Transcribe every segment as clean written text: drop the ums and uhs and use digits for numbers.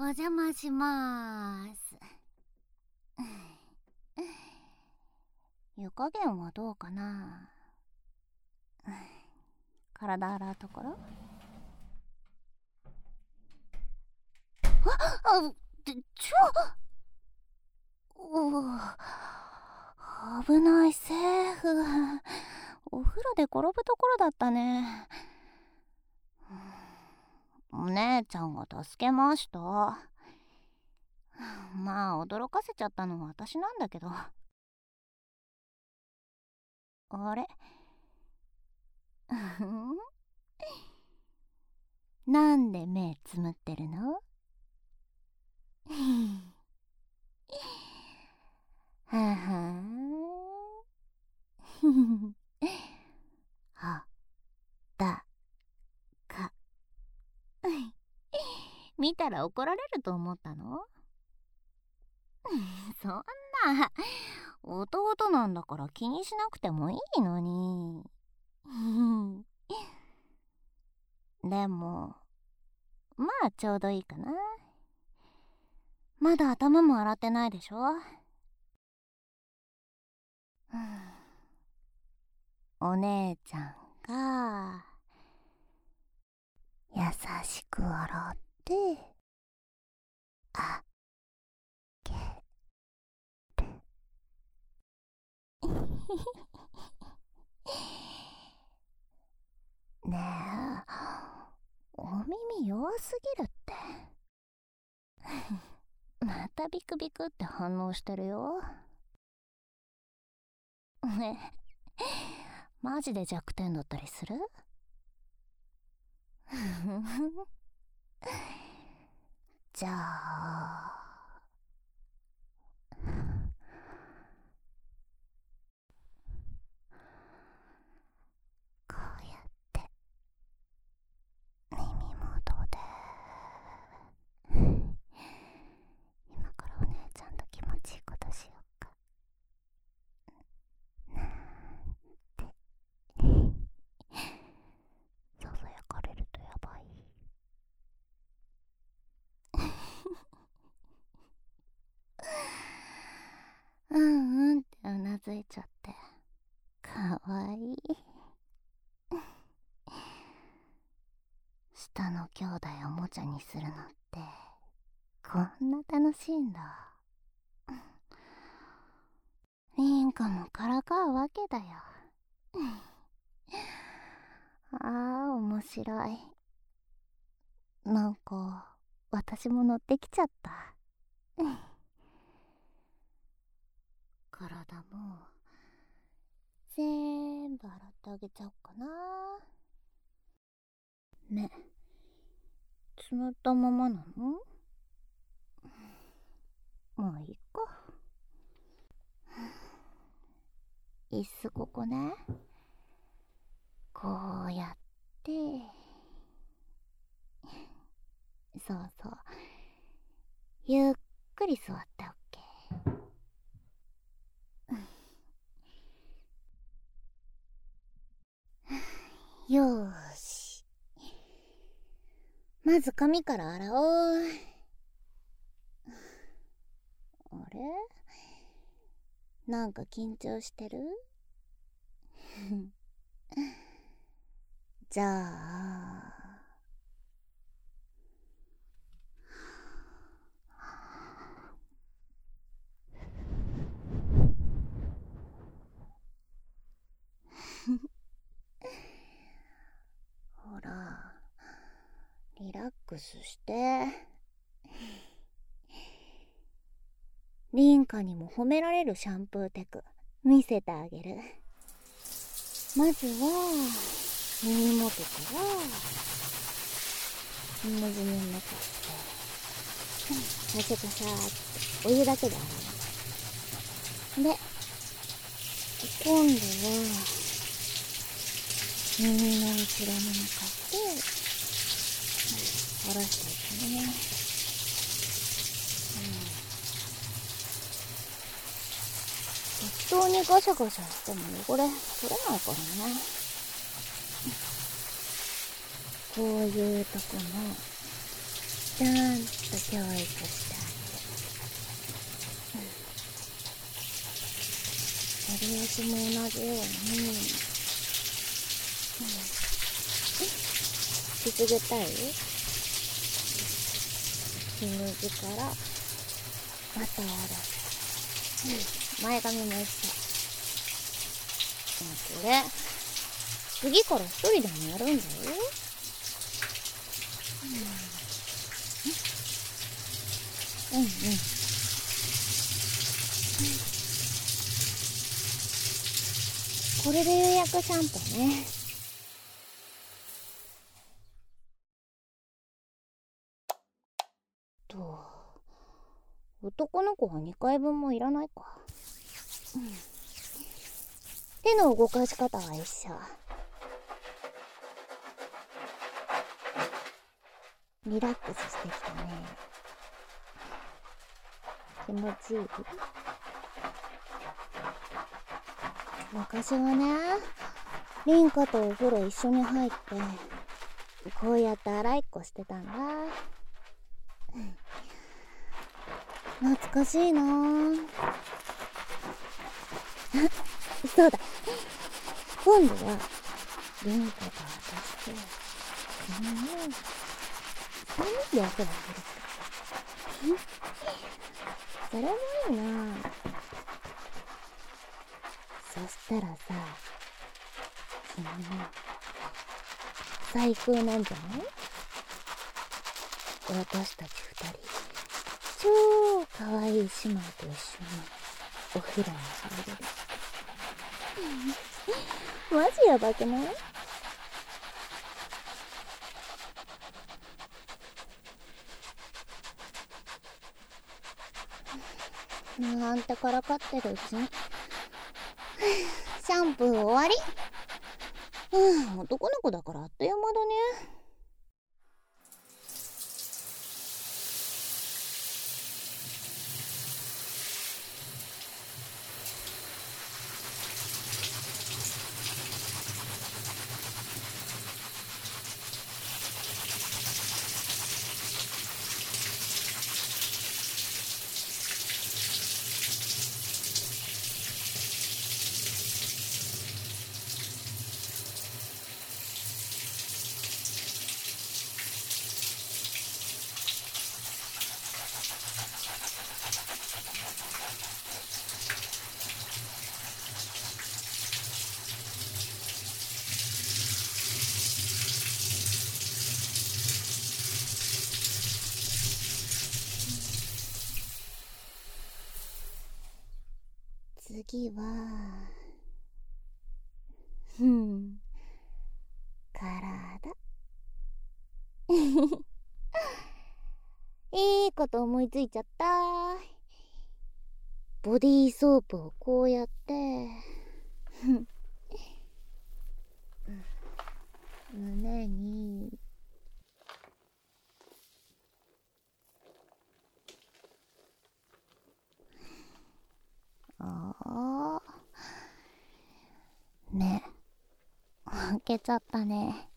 邪魔しまーす。湯加減はどうかな。体洗うところ。危ない、セーフ。お風呂で転ぶところだったね。お姉ちゃんが助けました。まあ驚かせちゃったのは私なんだけど。あれなんで目つむってるの？ははーはだか見たら怒られると思ったの？そんな、弟なんだから気にしなくてもいいのに。でもまあちょうどいいかな。まだ頭も洗ってないでしょ。お姉ちゃんが優しく洗ってあげる。ねえ、お耳弱すぎるって。またビクビクって反応してるよ。マジで弱点だったりする？じゃあこうやって耳元で今からお姉ちゃんと気持ちいいことしようかなんてささやかれるとやばい。うんうんってうなずいちゃってかわいい。下の兄弟おもちゃにするのってこんな楽しいんだ。凛花もからかうわけだよ。ああ面白い。なんか私も乗ってきちゃった。体も全部洗ってあげちゃおうかな。目つむったままなの？もういいか。椅子ここね。こうやってそうそう、ゆっくり座っておけ。よーし、まず髪から洗おう。あれ、なんか緊張してる？じゃあほらリラックスして。凛花にも褒められるシャンプーテク見せてあげる。まずは耳元から水に残してカシャカシャってお湯だけで洗う。で今度は耳の後ろに向かって下ろしていくね。適当にガシャガシャしても汚れ取れないからね。こういうとこのちゃんと教育してあげる。秀吉も同じように、くすぐったいひむじからまた下ろす。前髪も一緒。これ次から一人でもやるんだよ。うんうん。これで予約シャンプーね。男の子は2回分もいらないか。手の動かし方は一緒。リラックスしてきたね。気持ちいい？昔はね、凛花とお風呂一緒に入ってこうやって洗いっこしてたんだ。懐かしいなぁ。そうだ、今度は凛花と私と君を3人でお風呂入る。それもいいなぁ。そしたらさ、君も最高なんじゃない？私たち2人超かわいい姉妹と一緒にお風呂に入れる。マジやばくない？なんてからかってるうちにシャンプー終わり。男の子だからあっという間だね。次は体。いいこと思いついちゃった。ボディーソープをこうやって胸にね、開けちゃったね。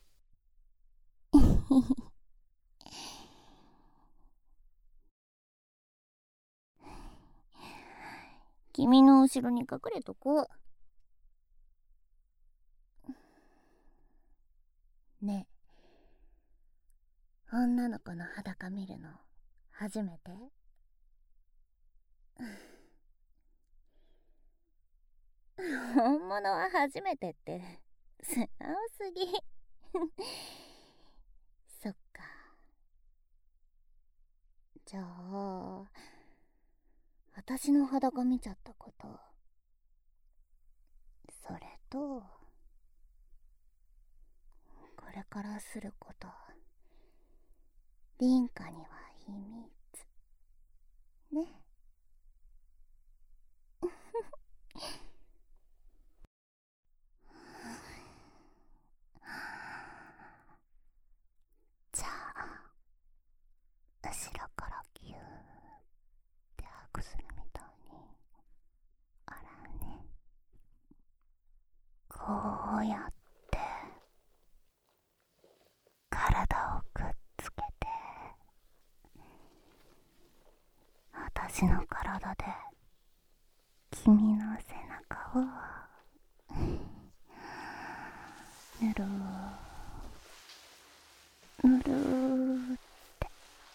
君の後ろに隠れとこう。ねえ、女の子の裸見るの初めて？本物は初めてって素直すぎ。そっか。じゃあ私の裸見ちゃったこと、それとこれからすること、凛花には秘密ね。じゃあ後ろからギューってハグするみたいに洗うね。こうやって体をくっつけて私の体で君の背中をぬるぬるって。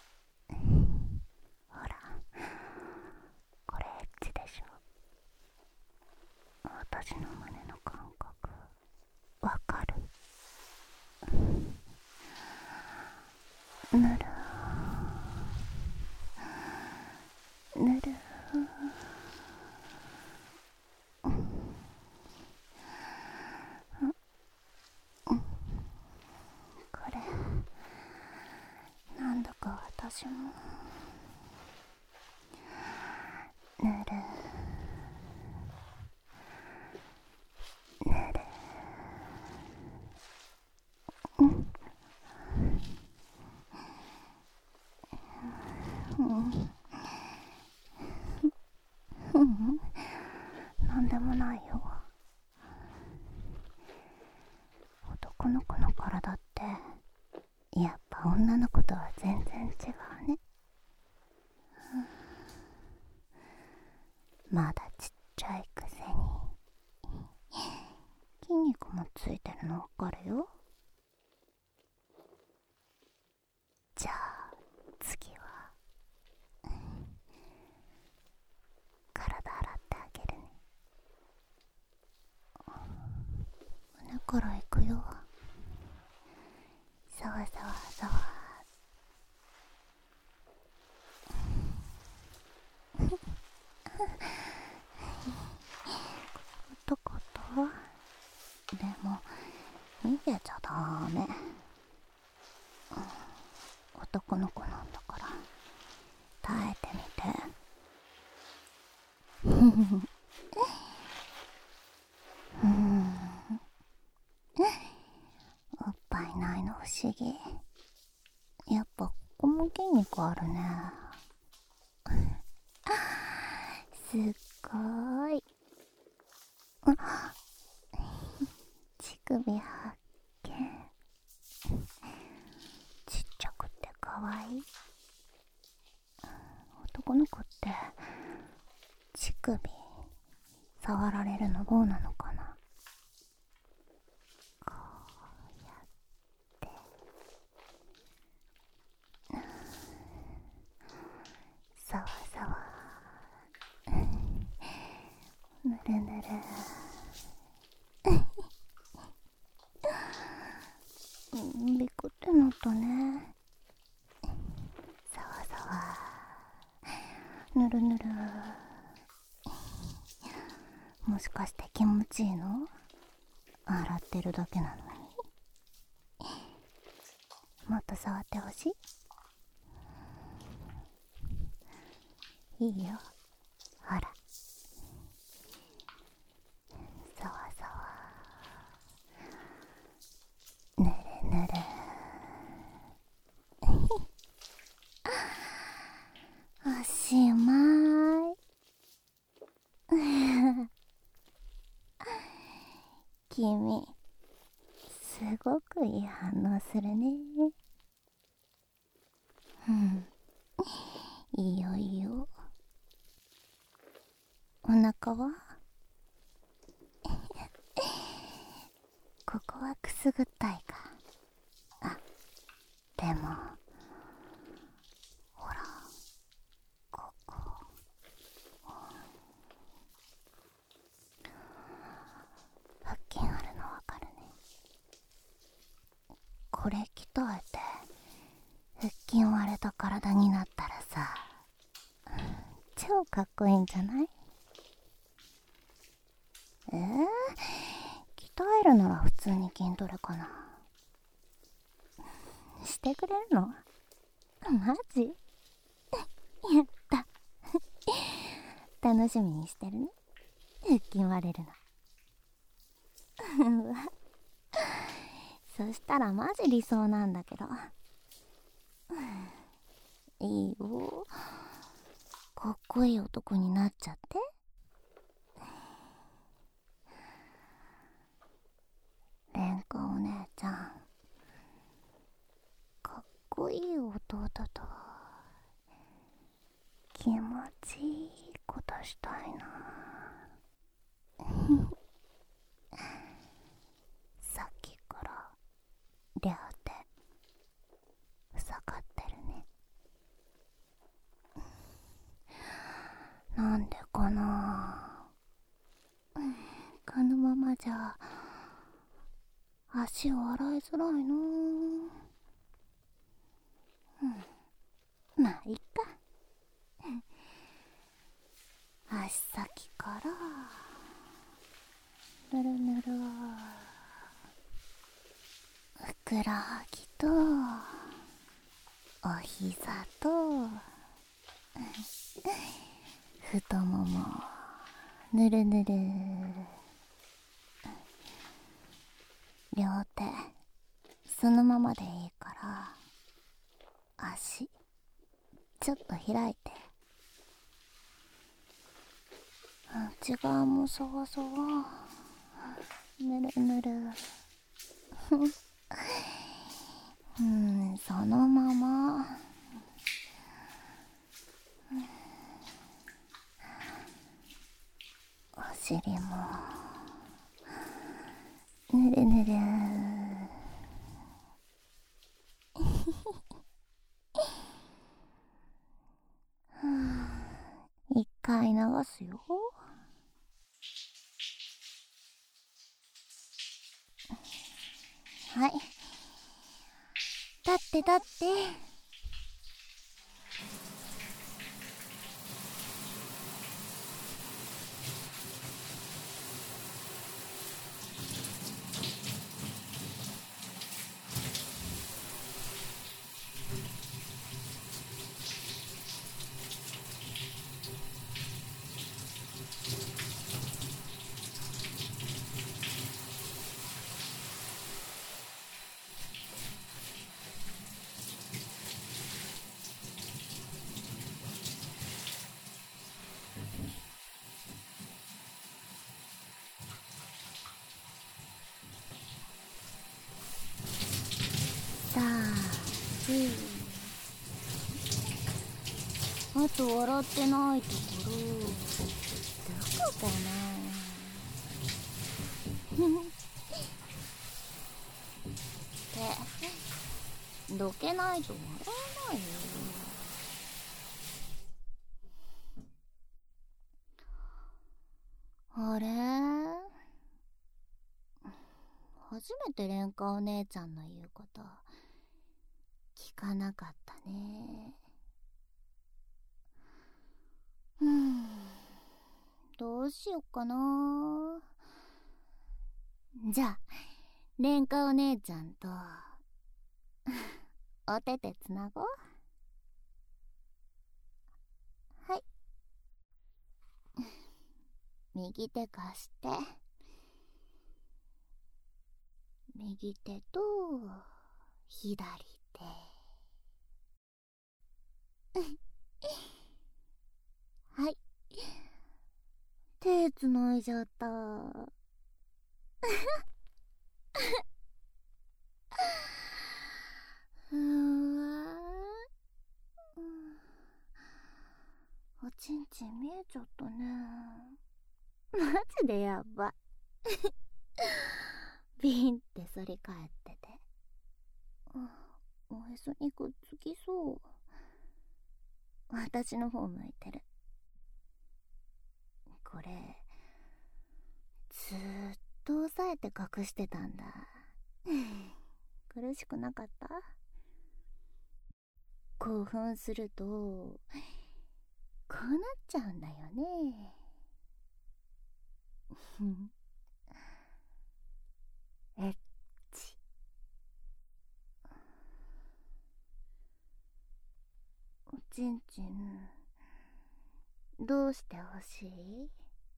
ほら、これエッチでしょ。私の胸の感覚わかる？ぬるぬるこれなんだか私もぬるぬるなんでもないよ。男の子の体ってやっぱ女の子とは全然違うね。まだちっちゃいくせに筋肉もついてるのわかるよ。じゃあ次は体洗ってあげるね。胸から行くよ。さわさわさわ。ことことでも逃げちゃダメ。男の子なんだから耐えてみて。おっぱいないの不思議。やっぱここも筋肉あるね。すっごーい。乳首発見。ちっちゃくてかわいい。男の子って乳首触られるのどうなのかな。こうやってさわさわぬるぬるびくってなったね。さわさわぬるぬる。もしかして気持ちいいの？洗ってるだけなのに。もっと触ってほしい？いいよ。ほら。さわさわぬるぬる。おしまい。君すごくいい反応するね。いいよいいよ。お腹は？ここはくすぐったいか。あ、でもほらここ腹筋あるのわかるね。これ鍛えて腹筋割れた体になったらさ、超かっこいいんじゃない？鍛えるなら普通に筋トレかな。してくれるの？マジ？やった楽しみにしてるね、腹筋割れるの。うわ、そしたらマジ理想なんだけど。いいよ、かっこいい男になっちゃって。蓮華お姉ちゃん、かっこいい弟と気持ちいいことしたいな。さっきから両手塞がってるね。なんでかな。このままじゃ足を洗いづらいの。まあいっか。足先からぬるぬる、ふくらはぎとお膝と太ももぬるぬる。両手そのままでいいから足ちょっと開いて、内側もそわそわぬるぬる。そのままお尻もぬるぬる。一回流すよ。はい、立って立って。さあ、あと笑ってないところどこかな。ってどけないと笑えないよ。あれ、初めてレンカお姉ちゃんの言うこと聞かなかったね。どうしよっかな。じゃあレンカお姉ちゃんとお手手つなごう。はい、右手貸して。右手と左手。はい、手つないじゃった。おちんちん見えちゃったね。マジでやば。ビンって反り返ってて、おへそにくっつきそう。私の方向いてる。これずーっと押さえて隠してたんだ。苦しくなかった？興奮するとこうなっちゃうんだよね。エッチ。おちんちんどうしてほしい？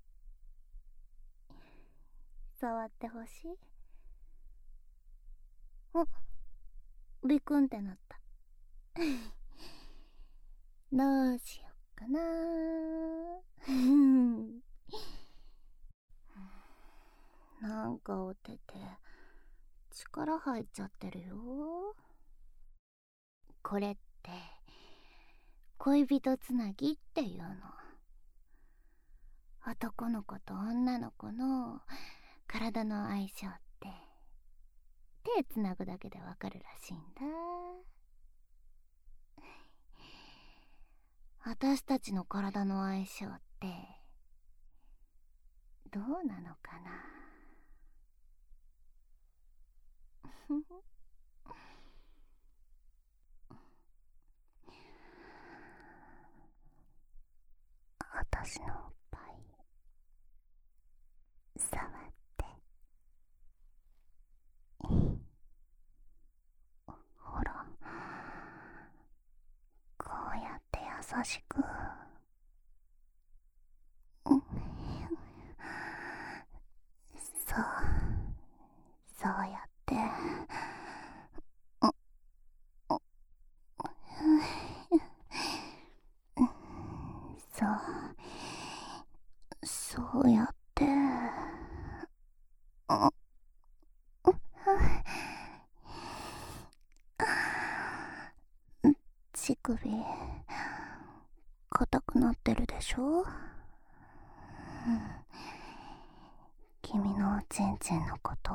触ってほしい？あ、ビクンってなった。どうしよっかな。なんかお手手力入っちゃってるよ。これって恋人つなぎっていうの。男の子と女の子の体の相性って手つなぐだけでわかるらしいんだ。私たちの体の相性ってどうなのかな。私のおっぱい触って。ほら、こうやって優しく。そう、そうやって。そう、そうやって。乳首硬くなってるでしょ。君のおちんちんのこと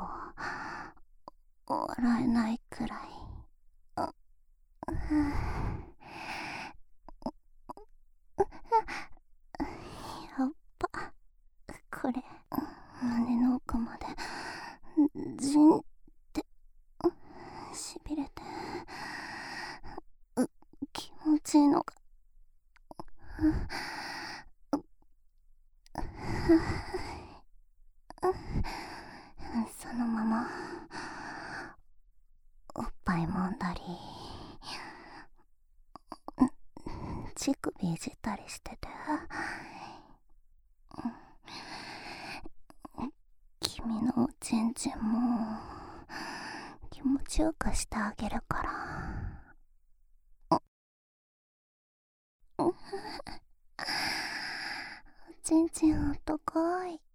笑えないくらい。やっぱこれ胸の奥までじんってしびれて気持ちいいのか。そのままおっぱい揉んだり乳首いじったりしてて、君のおちんちんも気持ちよくしてあげるから。おちんちんあったかい。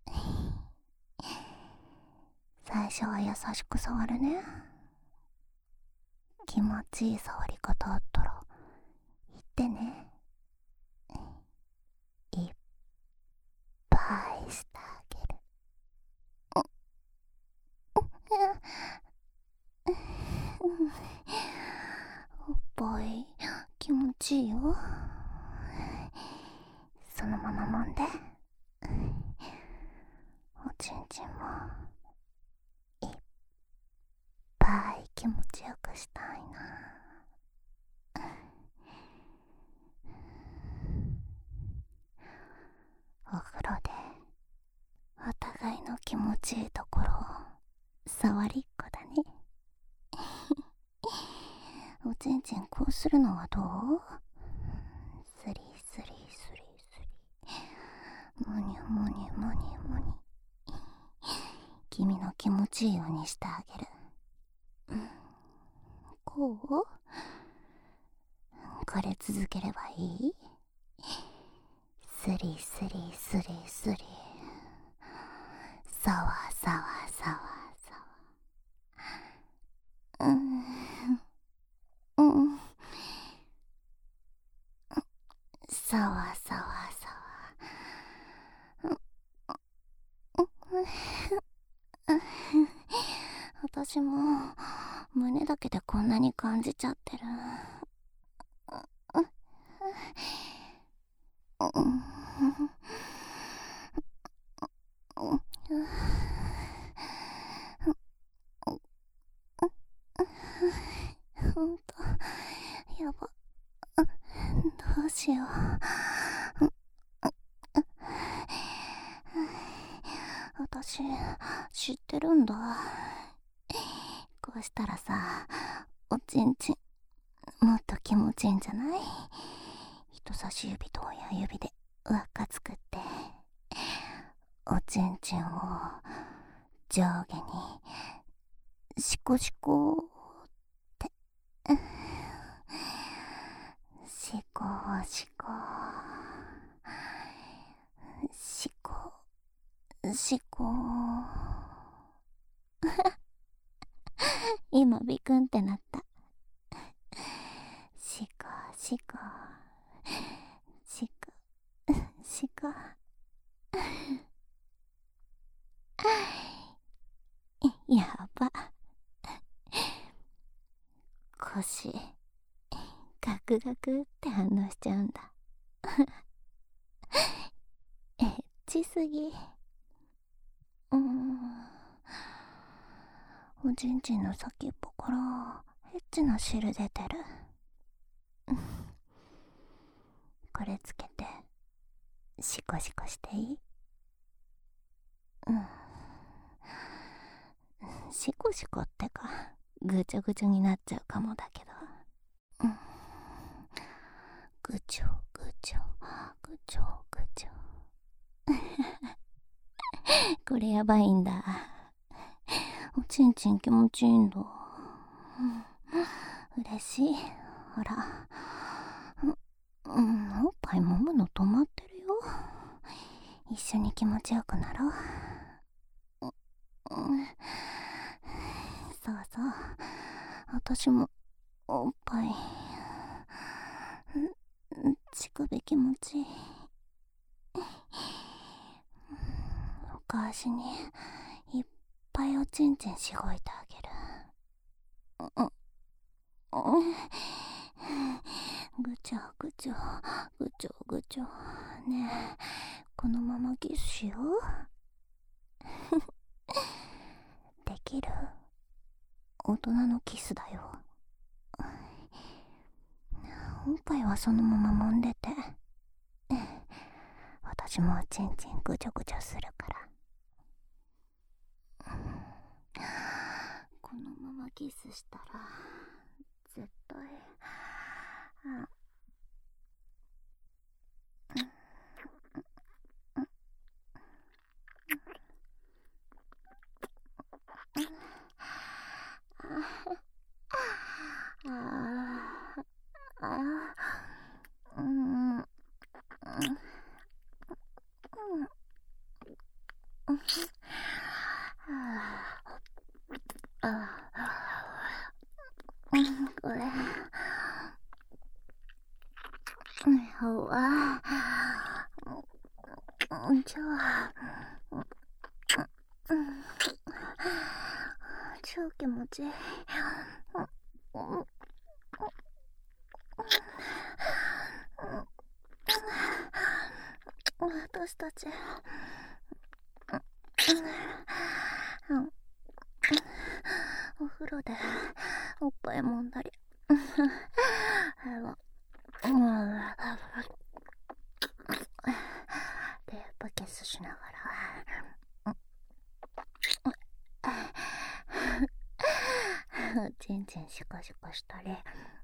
最初は優しく触るね。気持ちいい触り方あったら言ってね。いっぱいしてあげる。おっぱい気持ちいいよ。そのまま揉んで。おちんちんもいっぱい気持ちよくしたいな。お風呂でお互いの気持ちいいところを触りっこだね。おちんちんこうするのはどう？スリスリスリスリ、モニュモニュモニュモニュ。君の気持ちいいようにしてあげる。こう？これ続ければいい？スリスリスリスリ、さわさわさわさわ。さわさわさわ。私も胸だけでこんなに感じちゃってる。ほんとやば。どうしよう。私知ってるんだ。こうしたらさ、おちんちんもっと気持ちいいんじゃない？人差し指と親指で輪っか作って、おちんちんを上下にシコシコって、シコシコシコシコ。今ビクンってなった。シコシコがやば。腰ガクガクって反応しちゃうんだ。エッチすぎ。おちんちんの先っぽからエッチな汁出てる。これつけてシコシコしていい？シコシコってかぐちょぐちょになっちゃうかもだけど、ぐちょぐちょぐちょぐちょこれやばいんだ。おちんちん気持ちいいんだ。嬉しい。ほら、おっぱい揉むの止まってるよ。一緒に気持ちよくなろう。そうそう、私もおっぱい乳首気持ちいい。お母しにいっぱいおちんちんしごいてあげる。ぐちょぐちょぐちょぐちょ。ねえ、このままキスしよう。できる？大人のキスだよ。おっぱいはそのまま揉んでて、私もおちんちんぐちょぐちょするから。このままキスしたら絶対これ超気持ちいい。私たちお風呂でおっぱい揉んだりでバケスしながらちんちんシコシコしたり、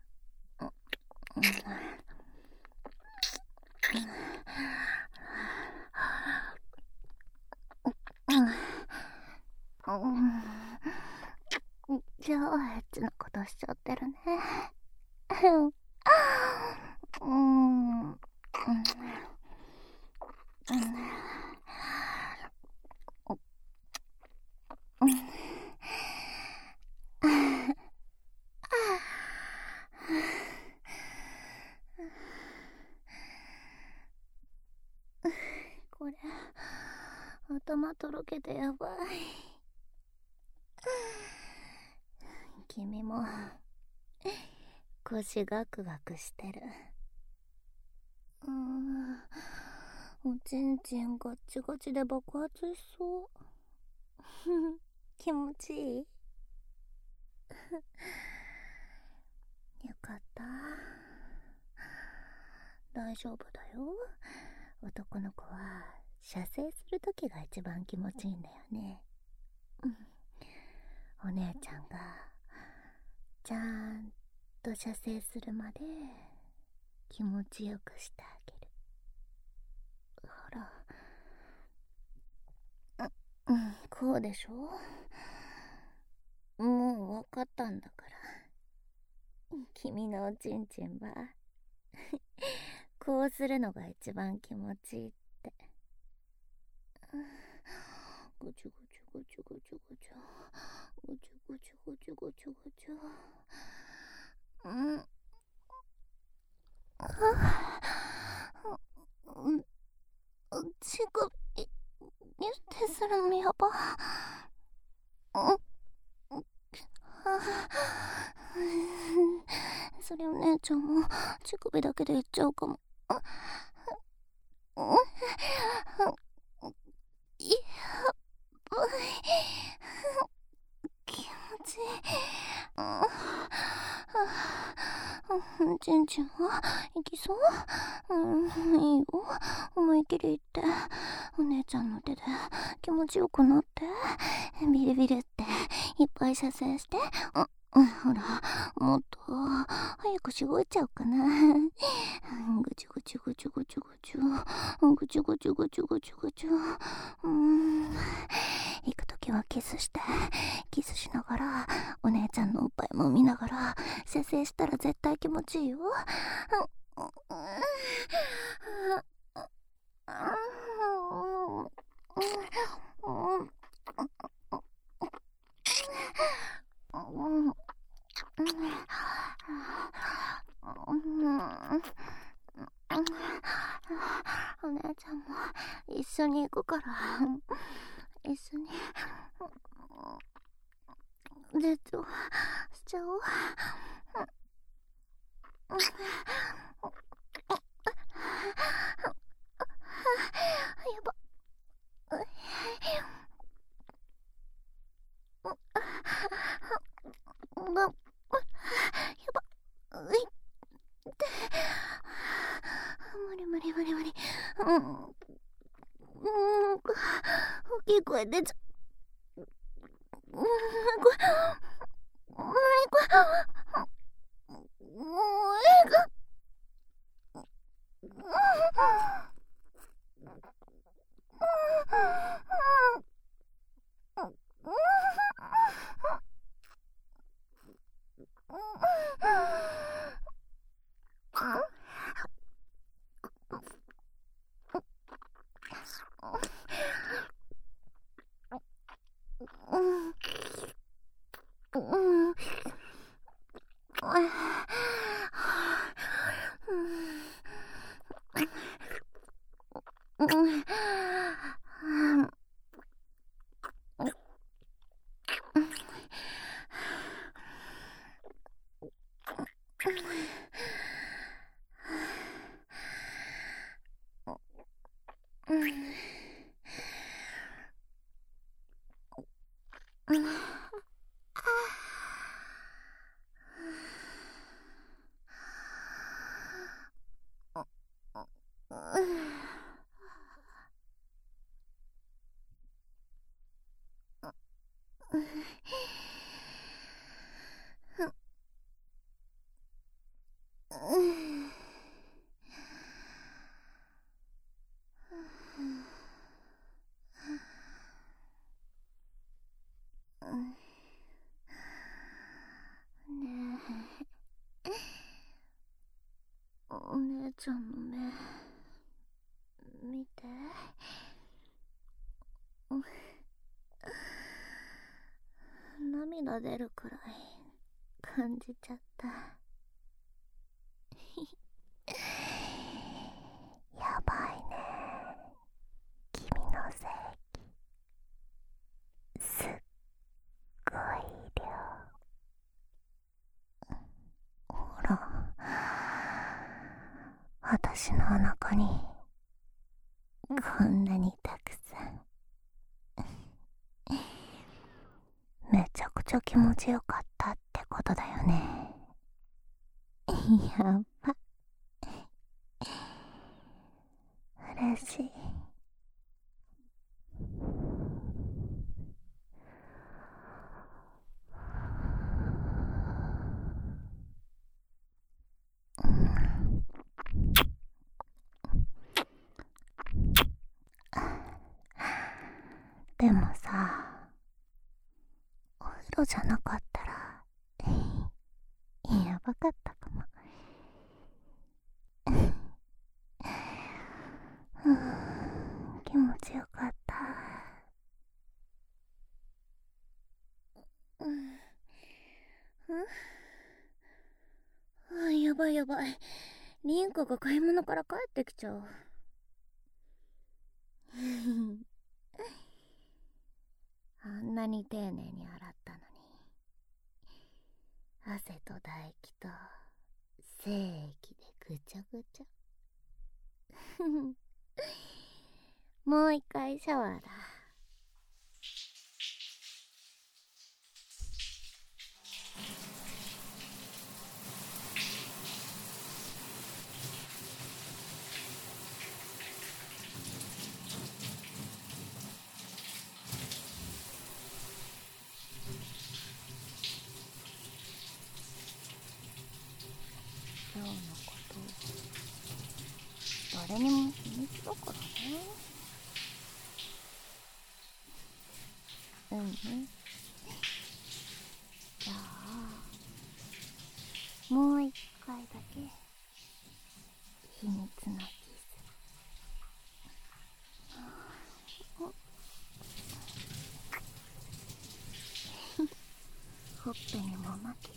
超エッチなことしちゃってるね。これ頭とろけてやばい。君も腰ガクガクしてる。おちんちんガッチガチで爆発しそう。気持ちいい？よかった。大丈夫だよ。男の子は射精するときが一番気持ちいいんだよね。お姉ちゃんがちゃんと射精するまで気持ちよくしてあげる。ほら、こうでしょ？もう分かったんだから。君のおちんちんはこうするのが一番気持ちいいって。ごちょごちょごちょごちょごちょごちょごちょごちょごちょごちょ。 それお姉ちゃんも乳首だけで言っちゃうかも。いや、気持ちいい。ちんちんは行きそう？いいよ、思い切り言って。お姉ちゃんの手で気持ちよくなって、ビリビリっていっぱい射精して。ほら、もっと早くしごいちゃおうかな。ぐちゅぐちゅぐちゅぐちゅぐちゅ、ぐちゅぐちゅぐちゅぐちゅぐちゅ。行くときはキスして、キスしながらお姉ちゃんのおっぱいも見ながら射精したら絶対気持ちいいよ。お姉ちゃんも一緒に行くから、一緒に絶頂しちゃおう。やば。やば。無理無理無理無理。大きい声出ちゃう。これお姉ちゃんの目見て。涙出るくらい感じちゃった。やばいね、君の正義すっごい量。ほら、私のお腹にこんなにたくさん。めちゃくちゃ気持ちよかったってことだよね。やば、嬉しい。でもさ、お風呂じゃなかったらやばかったかも。気持ちよかった。やばいやばい、リンコが買い物から帰ってきちゃう。あんなに丁寧に洗ったのに、 汗と唾液と精液でぐちゃぐちゃ。もう一回シャワーだ。今日のこと誰にも秘密だからね。じゃあもう一回だけ秘密のキス。ほっぺにも負けて。